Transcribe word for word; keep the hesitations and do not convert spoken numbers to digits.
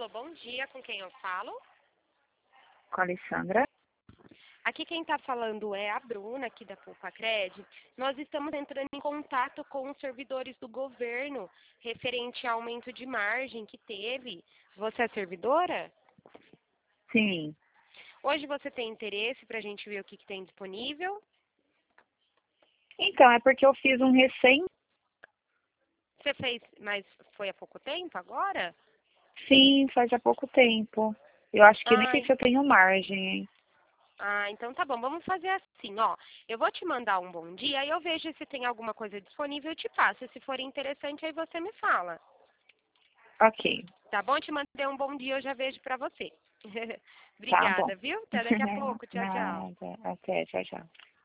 bom dia, com quem eu falo? Com a Alessandra. Aqui quem está falando é a Bruna, aqui da Pulpacred. Nós estamos entrando em contato com os servidores do governo, referente ao aumento de margem que teve. Você é servidora? Sim. Hoje você tem interesse para a gente ver o que, que tem disponível? Então, é porque eu fiz um recém. Você fez, mas foi há pouco tempo agora? Sim, faz há pouco tempo. Eu acho que nem sei Ai. se eu tenho margem, hein? Ah, então tá bom. Vamos fazer assim, ó. Eu vou te mandar um bom dia, aí eu vejo se tem alguma coisa disponível e te passo. Se for interessante, aí você me fala. Ok. Tá bom? Te mandei um bom dia, eu já vejo pra você. Tá bom. Obrigada, viu? Até daqui a pouco. Tchau, tchau. Nada. Até, tchau, tchau.